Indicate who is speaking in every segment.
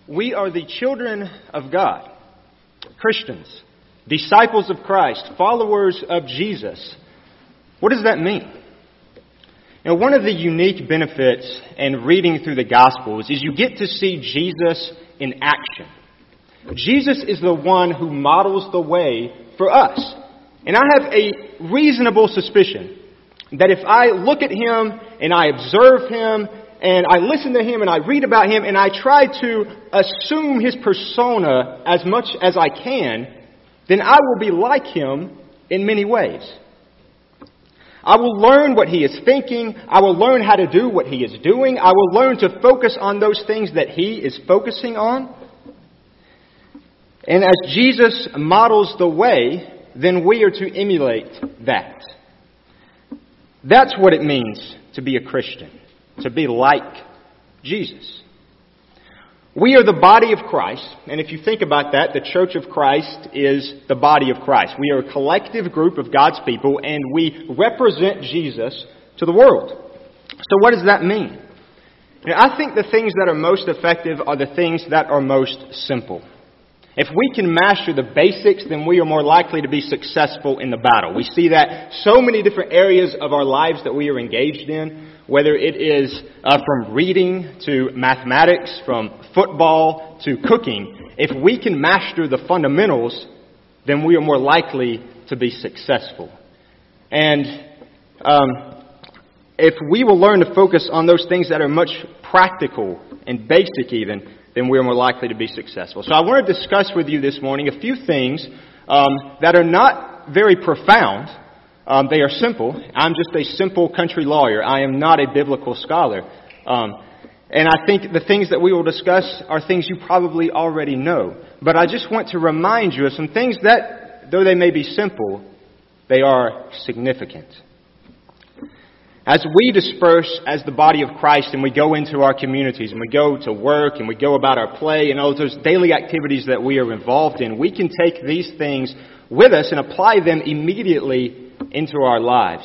Speaker 1: We are the children of God, Christians, disciples of Christ, followers of Jesus. What does that mean? One of the unique benefits in reading through the Gospels is you get to see Jesus in action. Jesus is the one who models the way for us. And I have a reasonable suspicion that if I look at Him and I observe Him and I listen to Him and I read about Him and I try to assume His persona as much as I can, then I will be like Him in many ways. I will learn what He is thinking. I will learn how to do what He is doing. I will learn to focus on those things that He is focusing on. And as Jesus models the way, then we are to emulate that. That's what it means to be a Christian, to be like Jesus. We are the body of Christ, and if you think about that, the Church of Christ is the body of Christ. We are a collective group of God's people, and we represent Jesus to the world. So what does that mean? I think the things that are most effective are the things that are most simple. If we can master the basics, then we are more likely to be successful in the battle. We see that so many different areas of our lives that we are engaged in, whether it is from reading to mathematics, from football to cooking. If we can master the fundamentals, then we are more likely to be successful. And if we will learn to focus on those things that are much practical and basic even, then we are more likely to be successful. So I want to discuss with you this morning a few things that are not very profound. They are simple. I'm just a simple country lawyer. I am not a biblical scholar. And I think the things that we will discuss are things you probably already know. But I just want to remind you of some things that, though they may be simple, they are significant. As we disperse as the body of Christ and we go into our communities and we go to work and we go about our play and all those daily activities that we are involved in, we can take these things with us and apply them immediately into our lives.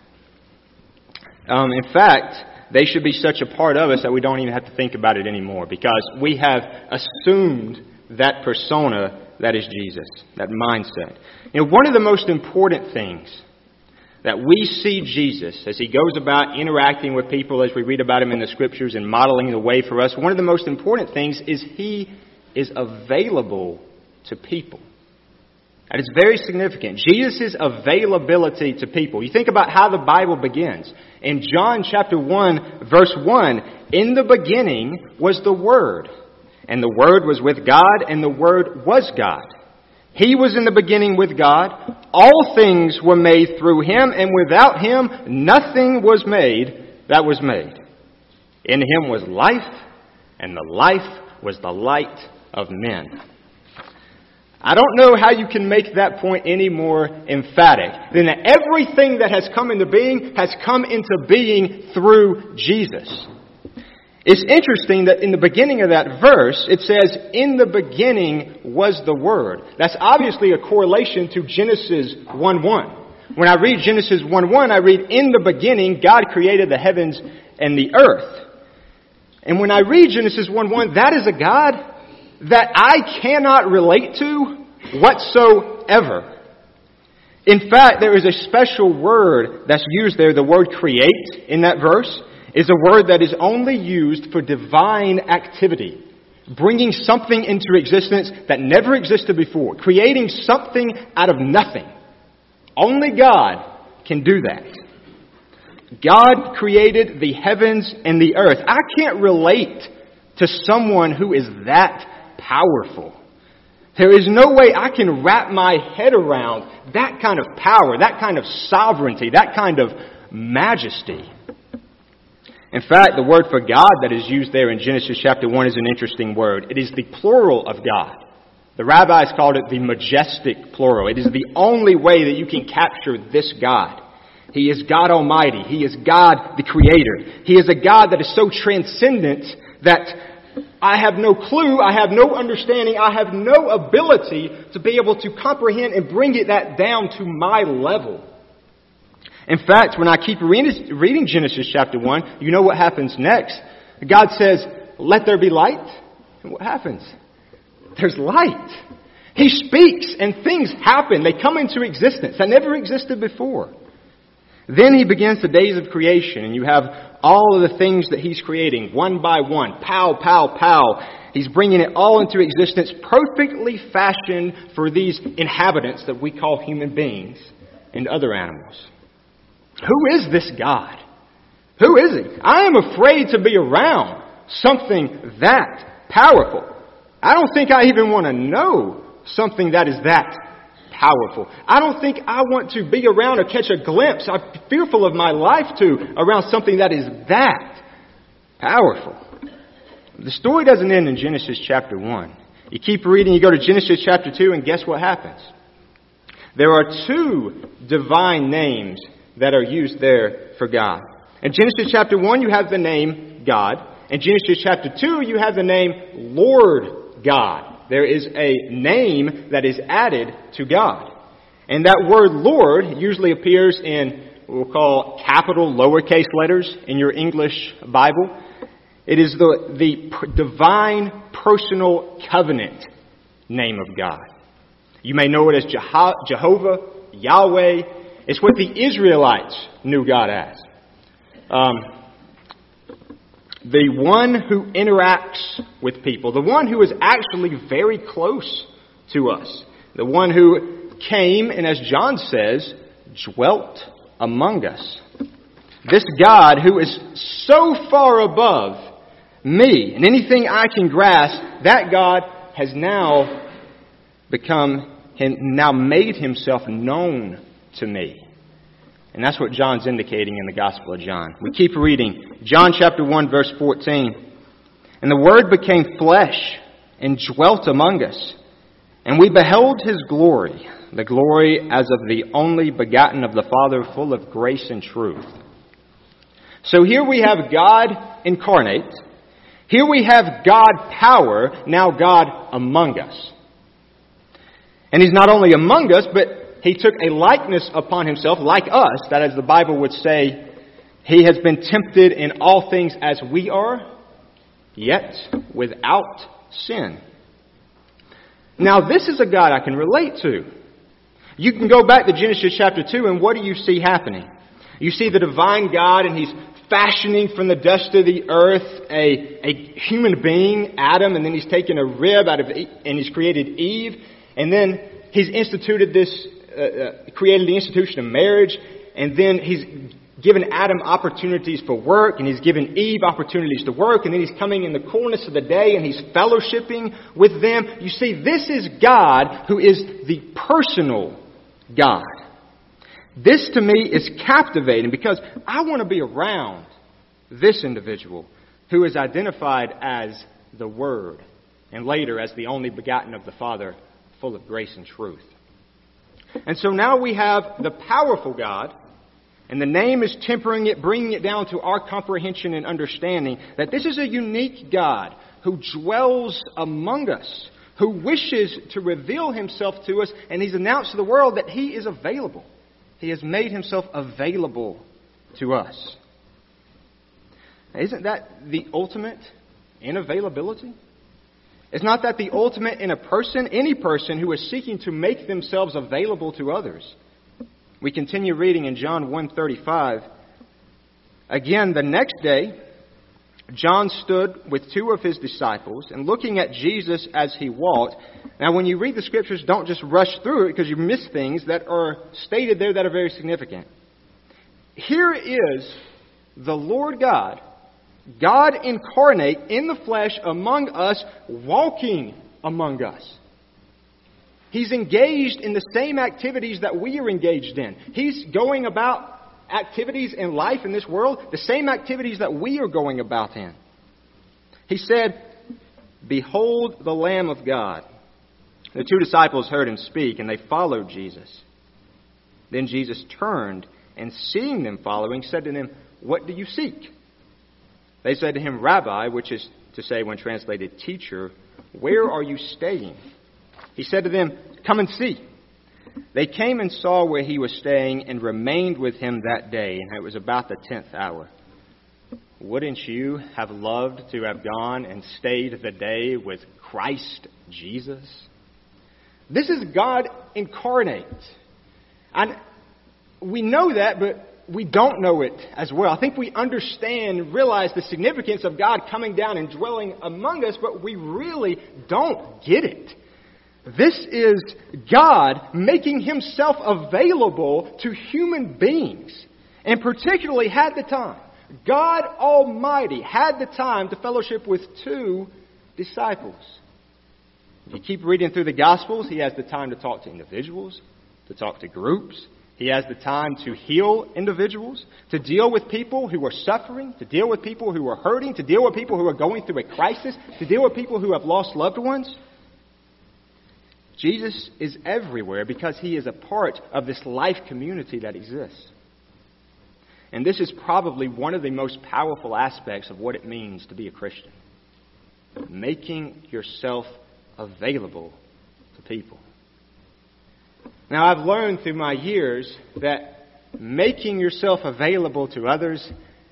Speaker 1: In fact, they should be such a part of us that we don't even have to think about it anymore because we have assumed that persona that is Jesus, that mindset. One of the most important things that we see Jesus as He goes about interacting with people as we read about Him in the Scriptures and modeling the way for us, one of the most important things is He is available to people. That is very significant. Jesus' availability to people. You think about how the Bible begins. In John chapter 1, verse 1, in the beginning was the Word, and the Word was with God, and the Word was God. He was in the beginning with God. All things were made through Him, and without Him nothing was made that was made. In Him was life, and the life was the light of men. I don't know how you can make that point any more emphatic than that everything that has come into being has come into being through Jesus. It's interesting that in the beginning of that verse, it says, in the beginning was the Word. That's obviously a correlation to Genesis 1:1. When I read Genesis 1:1, I read, in the beginning, God created the heavens and the earth. And when I read Genesis 1:1, that is a God that I cannot relate to whatsoever. In fact, there is a special word that's used there, the word create in that verse. Is a word that is only used for divine activity. Bringing something into existence that never existed before. Creating something out of nothing. Only God can do that. God created the heavens and the earth. I can't relate to someone who is that powerful. There is no way I can wrap my head around that kind of power, that kind of sovereignty, that kind of majesty. In fact, the word for God that is used there in Genesis chapter 1 is an interesting word. It is the plural of God. The rabbis called it the majestic plural. It is the only way that you can capture this God. He is God Almighty. He is God the Creator. He is a God that is so transcendent that I have no clue, I have no understanding, I have no ability to be able to comprehend and bring that down to my level. In fact, when I keep
Speaker 2: reading Genesis chapter 1, you know what happens next. God says, let there be light,
Speaker 1: And what happens? There's light. He speaks and things happen. They come into existence that never existed before. Then he begins the days of creation, and you have all of the things that he's creating, one by one. Pow, pow, pow. He's bringing it all into existence, perfectly fashioned for these inhabitants that we call human beings and other animals. Who is this God? Who is he? I am afraid to be around something that powerful. I don't think I even want to know something that is that powerful. I don't think I want to be around or catch a glimpse. I'm fearful of my life too around something that is that powerful. The story doesn't end in Genesis chapter 1. You keep reading, you go to Genesis chapter 2, and guess what happens? There are two divine names that are used there for God. In Genesis chapter 1, you have the name God. In Genesis chapter 2, you have the name Lord God. There is a name that is added to God. And that word Lord usually appears in what we'll call capital lowercase letters in your English Bible. It is the divine personal covenant name of God. You may know it as Jehovah, Yahweh. It's what the Israelites knew God as. The one who interacts with people. The one who is actually very close to us. The one who came and, as John says, dwelt among us. This God who is so far above me and anything I can grasp, that God has now made himself known to me. And that's what John's indicating in the Gospel of John. We keep reading. John chapter 1 verse 14. And the Word became flesh and dwelt among us. And we beheld his glory, the glory as of the only begotten of the Father, full of grace and truth. So here we have God incarnate. Here we have God power, now God among us. And he's not only among us, but he took a likeness upon himself, like us, that as the Bible would say, he has been tempted in all things as we are, yet without sin. Now this is a God I can relate to. You can go back to Genesis chapter 2, and what do you see happening? You see the divine God, and he's fashioning from the dust of the earth a human being, Adam, and then he's taken a rib out of and he's created Eve, and then he's instituted created the institution of marriage, and then he's given Adam opportunities for work, and he's given Eve opportunities to work, and then he's coming in the coolness of the day, and he's fellowshipping with them. You see, this is God who is the personal God. This to me is captivating because I want to be around this individual who is identified as the Word and later as the only begotten of the Father, full of grace and truth. And so now we have the powerful God, and the name is tempering it, bringing it down to our comprehension and understanding that this is a unique God who dwells among us, who wishes to reveal himself to us, and he's announced to the world that he is available. He has made himself available to us. Isn't that the ultimate in availability? Is not that the ultimate in a person? Any person who is seeking to make themselves available to others. We continue reading in John 1:35. Again, the next day, John stood with two of his disciples, and looking at Jesus as he walked. Now, when you read the Scriptures, don't just rush through it because you miss things that are stated there that are very significant. Here is the Lord God, God incarnate in the flesh among us, walking among us. He's engaged in the same activities that we are engaged in. He's going about activities in life in this world, the same activities that we are going about in. He said, "Behold the Lamb of God." The two disciples heard him speak, and they followed Jesus. Then Jesus turned, and seeing them following, said to them, "What do you seek?" They said to him, "Rabbi," which is to say, when translated, teacher, "where are you staying?" He said to them, "Come and see." They came and saw where he was staying and remained with him that day, and it was about the 10th hour. wouldn't you have loved to have gone and stayed the day with Christ Jesus? This is God incarnate. And we know that, but we don't know it as well. I think we understand, realize the significance of God coming down and dwelling among us, but we really don't get it. This is God making himself available to human beings, and particularly had the time. God Almighty had the time to fellowship with two disciples. If you keep reading through the Gospels, he has the time to talk to individuals, to talk to groups. He has the time to heal individuals, to deal with people who are suffering, to deal with people who are hurting, to deal with people who are going through a crisis, to deal with people who have lost loved ones. Jesus is everywhere because he is a part of this life community that exists. And this is probably one of the most powerful aspects of what it means to be a Christian. Making yourself available to people. Now, I've learned through my years that making yourself available to others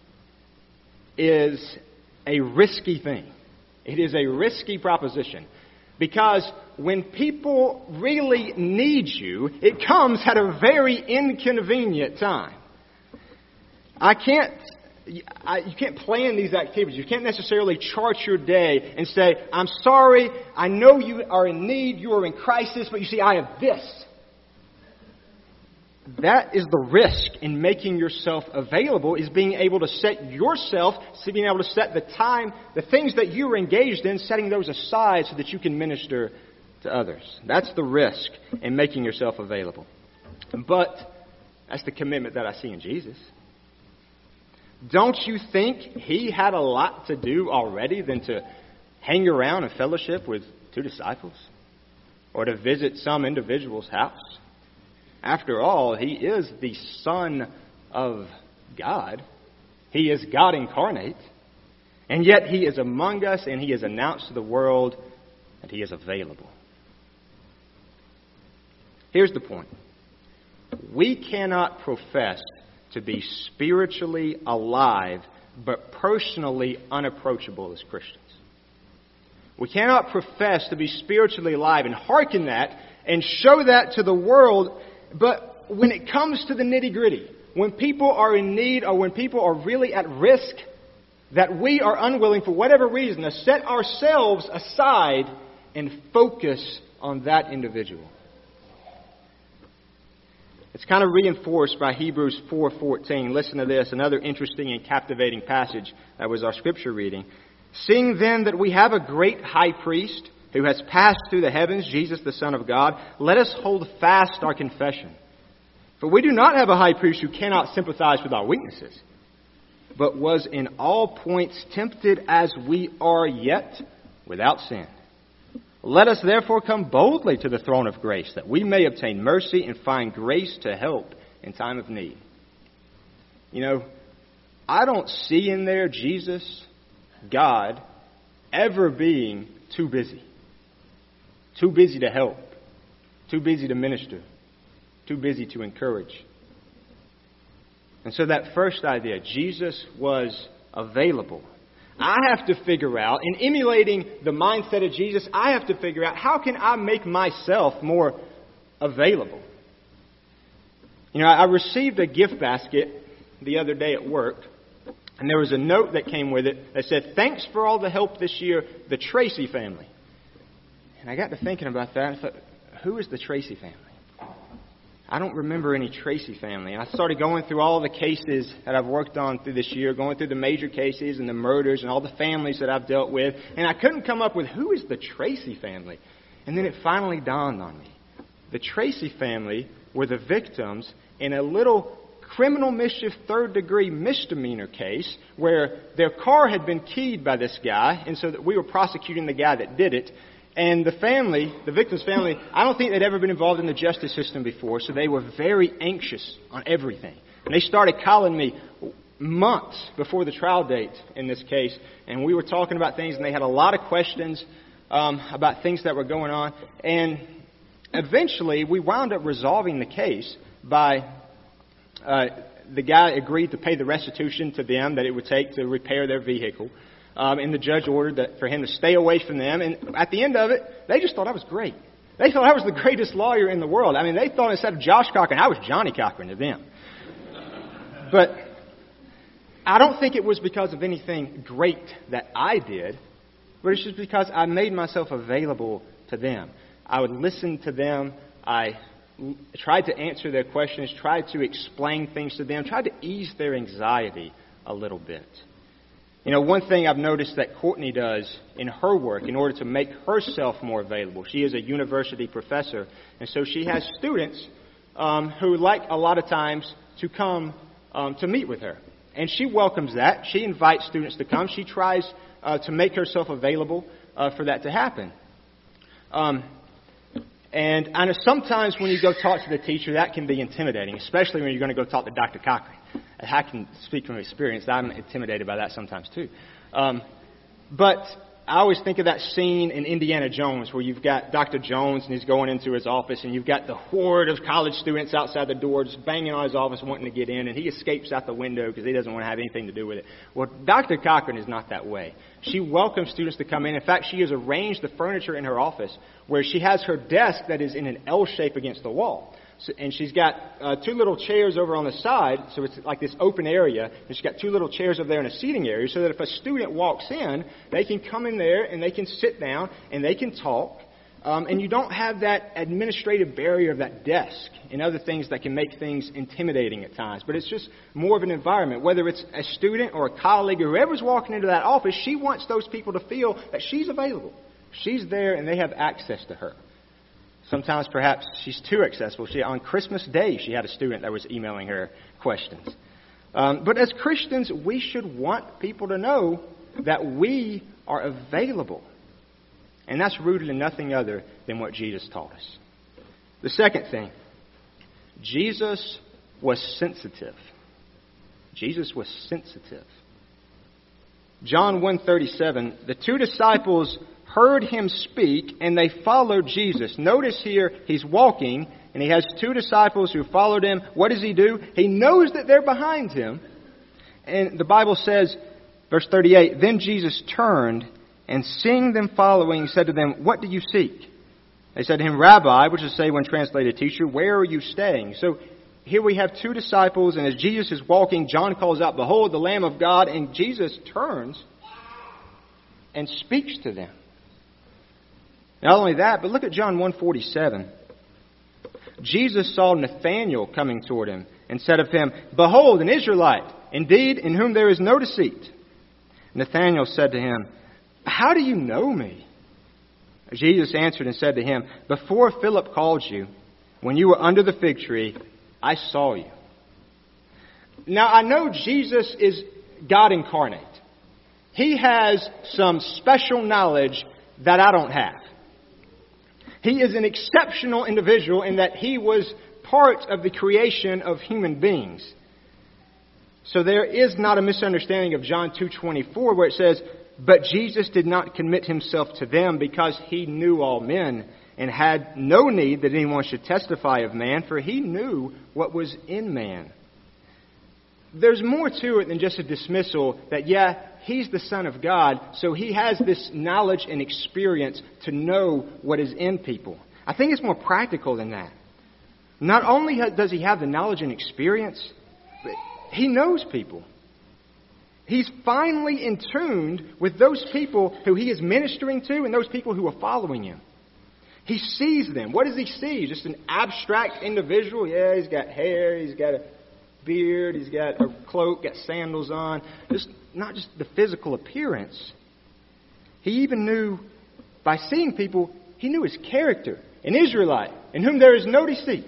Speaker 1: is a risky thing. It is a risky proposition. Because when people really need you, it comes at a very inconvenient time. You can't plan these activities. You can't necessarily chart your day and say, I'm sorry, I know you are in need, you are in crisis, but you see, I have this. That is the risk in making yourself available, is being able to set yourself, being able to set the time, the things that you are engaged in, setting those aside so that you can minister to others. That's the risk in making yourself available. But that's the commitment that I see in Jesus. Don't you think he had a lot to do already than to hang around and fellowship with two disciples? Or to visit some individual's house? After all, he is the Son of God. He is God incarnate. And yet he is among us, and he has announced to the world that he is available. Here's the point. We cannot profess to be spiritually alive but personally unapproachable as Christians. We cannot profess to be spiritually alive and hearken that and show that to the world, but when it comes to the nitty-gritty, when people are in need or when people are really at risk, that we are unwilling for whatever reason to set ourselves aside and focus on that individual. It's kind of reinforced by Hebrews 4:14. Listen to this, another interesting and captivating passage that was our scripture reading. Seeing then that we have a great high priest who has passed through the heavens, Jesus the Son of God, let us hold fast our confession. For we do not have a high priest who cannot sympathize with our weaknesses, but was in all points tempted as we are, yet without sin. Let us therefore come boldly to the throne of grace, that we may obtain mercy and find grace to help in time of need. You know, I don't see in there Jesus, God, ever being too busy. Too busy to help. Too busy to minister. Too busy to encourage. And so that first idea, Jesus was available. I have to figure out, in emulating the mindset of Jesus, I have to figure out how can I make myself more available. You know, I received a gift basket the other day at work, and there was a note that came with it that said, "Thanks for all the help this year, the Tracy family." And I got to thinking about that and thought, who is the Tracy family? I don't remember any Tracy family. And I started going through all the cases that I've worked on through this year, going through the major cases and the murders and all the families that I've dealt with. And I couldn't come up with who is the Tracy family. And then it finally dawned on me. The Tracy family were the victims in a little criminal mischief third-degree misdemeanor case where their car had been keyed by this guy, and so that we were prosecuting the guy that did it. And the family, the victim's family, I don't think they'd ever been involved in the justice system before, so they were very anxious on everything. And they started calling me months before the trial date in this case, and we were talking about things, and they had a lot of questions about things that were going on. And eventually, we wound up resolving the case by the guy agreed to pay the restitution to them that it would take to repair their vehicle. And the judge ordered that for him to stay away from them. And at the end of it, they just thought I was great. They thought I was the greatest lawyer in the world. I mean, they thought instead of Josh Cochran, I was Johnny Cochran to them. But I don't think it was because of anything great that I did, but it's just because I made myself available to them. I would listen to them. I tried to answer their questions, tried to explain things to them, tried to ease their anxiety a little bit. You know, one thing I've noticed that Courtney does in her work in order to make herself more available, she is a university professor, and so she has students who like a lot of times to come to meet with her. And she welcomes that. She invites students to come. She tries to make herself available for that to happen. And I know sometimes when you go talk to the teacher, that can be intimidating, especially when you're going to go talk to Dr. Cochran. I can speak from experience. I'm intimidated by that sometimes too. But I always think of that scene in Indiana Jones where you've got Dr. Jones and he's going into his office and you've got the horde of college students outside the door just banging on his office wanting to get in, and he escapes out the window because he doesn't want to have anything to do with it. Well, Dr. Cochran is not that way. She welcomes students to come in. In fact, she has arranged the furniture in her office where she has her desk that is in an L shape against the wall. So, and she's got two little chairs over on the side, so it's like this open area. And she's got two little chairs over there in a seating area so that if a student walks in, they can come in there and they can sit down and they can talk. And you don't have that administrative barrier of that desk and other things that can make things intimidating at times. But it's just more of an environment. Whether it's a student or a colleague or whoever's walking into that office, she wants those people to feel that she's available. She's there and they have access to her. Sometimes perhaps she's too accessible. On Christmas Day, she had a student that was emailing her questions. But as Christians, we should want people to know that we are available. And that's rooted in nothing other than what Jesus taught us. The second thing, Jesus was sensitive. Jesus was sensitive. John 1:37, the two disciples heard him speak, and they followed Jesus. Notice here, he's walking, and he has two disciples who followed him. What does he do? He knows that they're behind him. And the Bible says, verse 38, then Jesus turned, and seeing them following, said to them, what do you seek? They said to him, Rabbi, which is to say when translated, teacher, where are you staying? So here we have two disciples, and as Jesus is walking, John calls out, behold, the Lamb of God, and Jesus turns and speaks to them. Not only that, but look at John 1:47. Jesus saw Nathanael coming toward him and said of him, behold, an Israelite, indeed, in whom there is no deceit. Nathanael said to him, how do you know me? Jesus answered and said to him, before Philip called you, when you were under the fig tree, I saw you. Now, I know Jesus is God incarnate. He has some special knowledge that I don't have. He is an exceptional individual in that he was part of the creation of human beings. So there is not a misunderstanding of John 2:24 where it says, but Jesus did not commit himself to them because he knew all men and had no need that anyone should testify of man, for he knew what was in man. There's more to it than just a dismissal that, he's the Son of God, so he has this knowledge and experience to know what is in people. I think it's more practical than that. Not only does he have the knowledge and experience, but he knows people. He's finally in tune with those people who he is ministering to and those people who are following him. He sees them. What does he see? Just an abstract individual? Yeah, he's got hair, he's got a beard, he's got a cloak, got sandals on. Just not just the physical appearance. He even knew, by seeing people, he knew his character. An Israelite, in whom there is no deceit.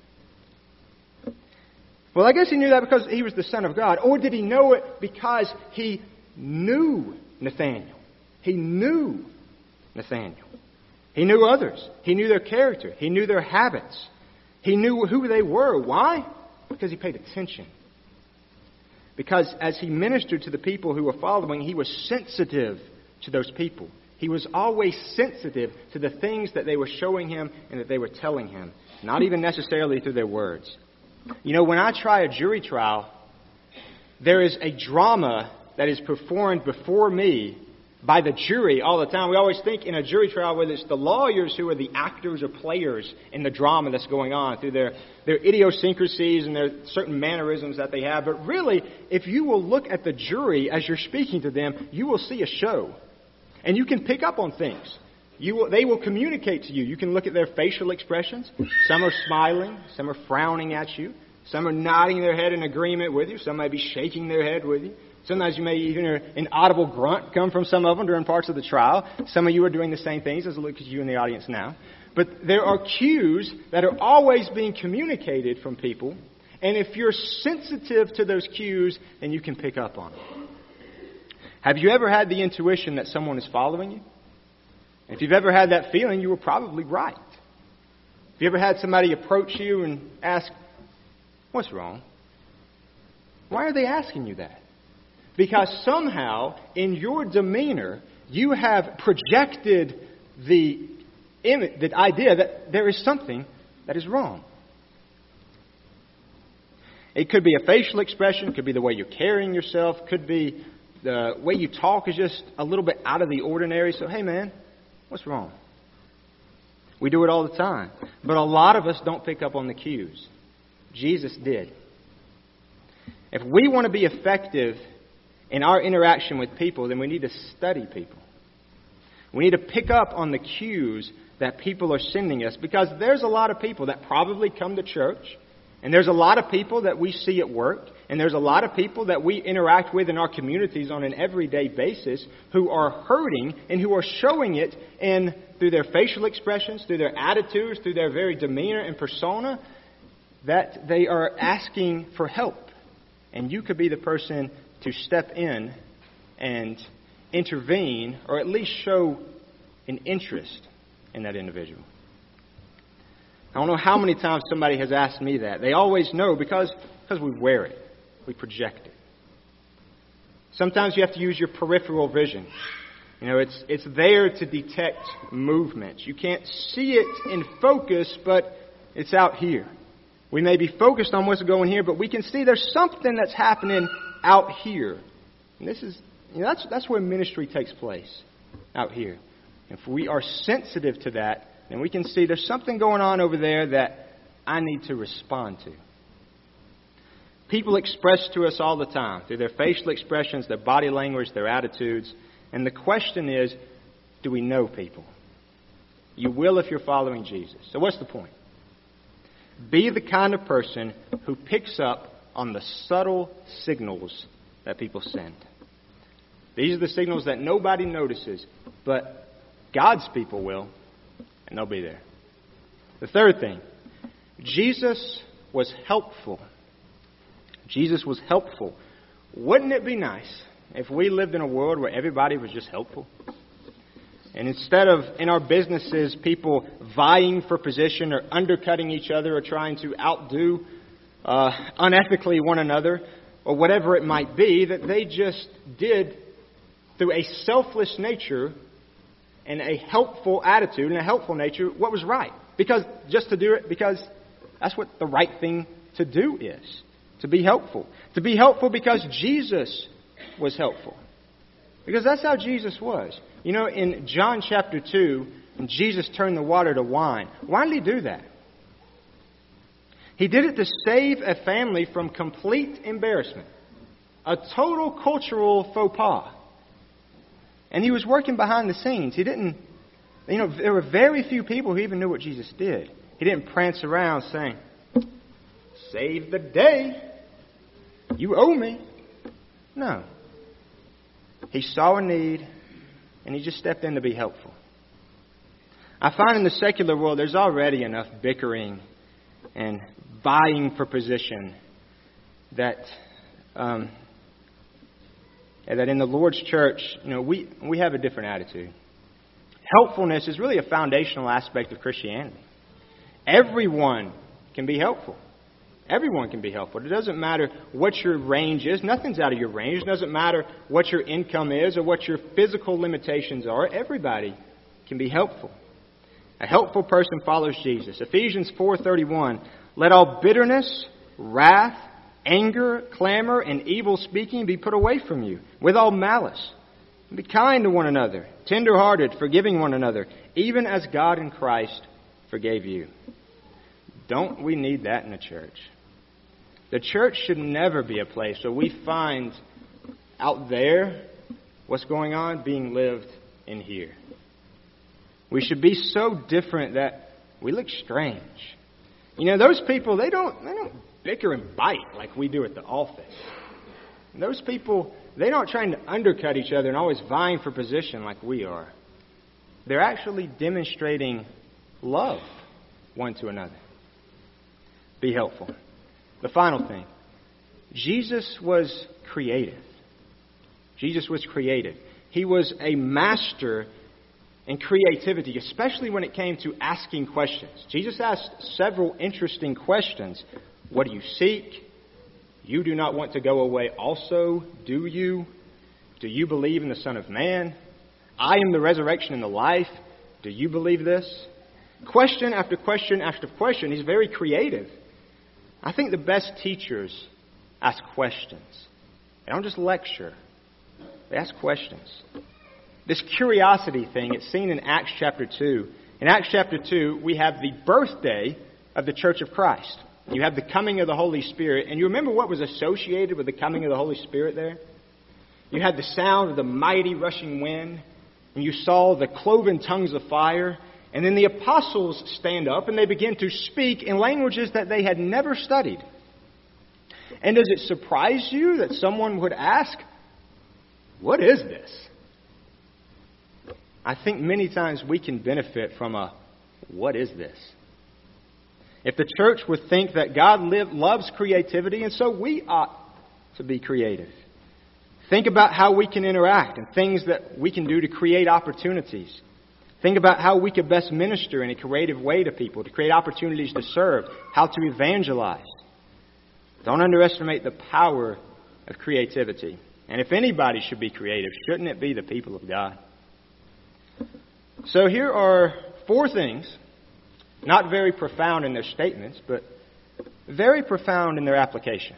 Speaker 1: Well, I guess he knew that because he was the Son of God. Or did he know it because he knew Nathanael? He knew Nathanael. He knew others. He knew their character. He knew their habits. He knew who they were. Why? Because he paid attention. Because as he ministered to the people who were following, he was sensitive to those people. He was always sensitive to the things that they were showing him and that they were telling him. Not even necessarily through their words. You know, when I try a jury trial, there is a drama that is performed before me by the jury all the time. We always think in a jury trial whether it's the lawyers who are the actors or players in the drama that's going on through their idiosyncrasies and their certain mannerisms that they have. But really, if you will look at the jury as you're speaking to them, you will see a show. And you can pick up on things. They will communicate to you. You can look at their facial expressions. Some are smiling. Some are frowning at you. Some are nodding their head in agreement with you. Some may be shaking their head with you. Sometimes you may even hear an audible grunt come from some of them during parts of the trial. Some of you are doing the same things as I look at you in the audience now. But there are cues that are always being communicated from people. And if you're sensitive to those cues, then you can pick up on them. Have you ever had the intuition that someone is following you? If you've ever had that feeling, you were probably right. Have you ever had somebody approach you and ask, "What's wrong?" Why are they asking you that? Because somehow, in your demeanor, you have projected the idea that there is something that is wrong. It could be a facial expression, could be the way you're carrying yourself, could be the way you talk is just a little bit out of the ordinary. So, hey man, what's wrong? We do it all the time. But a lot of us don't pick up on the cues. Jesus did. If we want to be effective in our interaction with people, then we need to study people. We need to pick up on the cues that people are sending us, because there's a lot of people that probably come to church, and there's a lot of people that we see at work, and there's a lot of people that we interact with in our communities on an everyday basis who are hurting and who are showing it through their facial expressions, through their attitudes, through their very demeanor and persona, that they are asking for help. And you could be the person to step in and intervene, or at least show an interest in that individual. I don't know how many times somebody has asked me that. They always know because we wear it. We project it. Sometimes you have to use your peripheral vision. You know, it's there to detect movements. You can't see it in focus, but it's out here. We may be focused on what's going here, but we can see there's something that's happening out here. And this is, that's where ministry takes place, out here. If we are sensitive to that, then we can see there's something going on over there that I need to respond to. People express to us all the time, through their facial expressions, their body language, their attitudes. And the question is, do we know people? You will if you're following Jesus. So what's the point? Be the kind of person who picks up on the subtle signals that people send. These are the signals that nobody notices, but God's people will, and they'll be there. The third thing, Jesus was helpful. Jesus was helpful. Wouldn't it be nice if we lived in a world where everybody was just helpful? And instead of, in our businesses, people vying for position or undercutting each other or trying to outdo unethically one another or whatever it might be, that they just did, through a selfless nature and a helpful attitude and a helpful nature, what was right. Because just to do it because that's what the right thing to do is. To be helpful. To be helpful because Jesus was helpful. Because that's how Jesus was. You know, in John chapter 2, when Jesus turned the water to wine, why did he do that? He did it to save a family from complete embarrassment. A total cultural faux pas. And he was working behind the scenes. He didn't, there were very few people who even knew what Jesus did. He didn't prance around saying, "Save the day. You owe me." No. He saw a need, and he just stepped in to be helpful. I find in the secular world there's already enough bickering and vying for position that in the Lord's church, we have a different attitude. Helpfulness is really a foundational aspect of Christianity. Everyone can be helpful. Everyone can be helpful. It doesn't matter what your range is. Nothing's out of your range. It doesn't matter what your income is or what your physical limitations are. Everybody can be helpful. A helpful person follows Jesus. Ephesians 4:31, "Let all bitterness wrath, anger, clamor, and evil speaking be put away from you, with all malice. Be kind to one another, tender-hearted, forgiving one another, even as God in Christ forgave you. Don't we need that in the church? The church should never be a place where we find out there what's going on being lived in here. We should be so different that we look strange. You know, those people, they don't bicker and bite like we do at the office. And those people, they're not trying to undercut each other and always vying for position like we are. They're actually demonstrating love one to another. Be helpful. The final thing. Jesus was creative. Jesus was creative. He was a master in creativity, especially when it came to asking questions. Jesus asked several interesting questions. What do you seek? You do not want to go away also, do you? Do you believe in the Son of Man? I am the resurrection and the life. Do you believe this? Question after question after question. He's very creative. I think the best teachers ask questions. They don't just lecture. They ask questions. This curiosity thing, it's seen in Acts chapter 2. In Acts chapter 2, we have the birthday of the Church of Christ. You have the coming of the Holy Spirit. And you remember what was associated with the coming of the Holy Spirit there? You had the sound of the mighty rushing wind. And you saw the cloven tongues of fire. And then the apostles stand up and they begin to speak in languages that they had never studied. And does it surprise you that someone would ask, what is this? I think many times we can benefit from a, what is this? If the church would think that God loves creativity, and so we ought to be creative. Think about how we can interact and things that we can do to create opportunities. Think about how we could best minister in a creative way to people, to create opportunities to serve, how to evangelize. Don't underestimate the power of creativity. And if anybody should be creative, shouldn't it be the people of God? So here are 4 things, not very profound in their statements, but very profound in their application.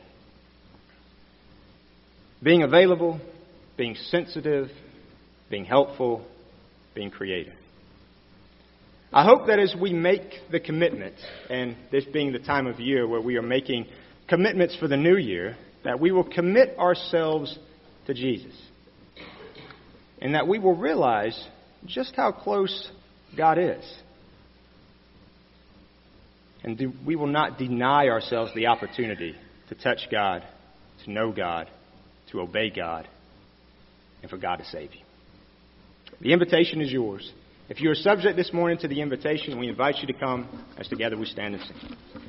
Speaker 1: Being available, being sensitive, being helpful, being creative. I hope that as we make the commitment, and this being the time of year where we are making commitments for the new year, that we will commit ourselves to Jesus. And that we will realize just how close God is. And we will not deny ourselves the opportunity to touch God, to know God, to obey God, and for God to save you. The invitation is yours. If you are subject this morning to the invitation, we invite you to come as together we stand and sing.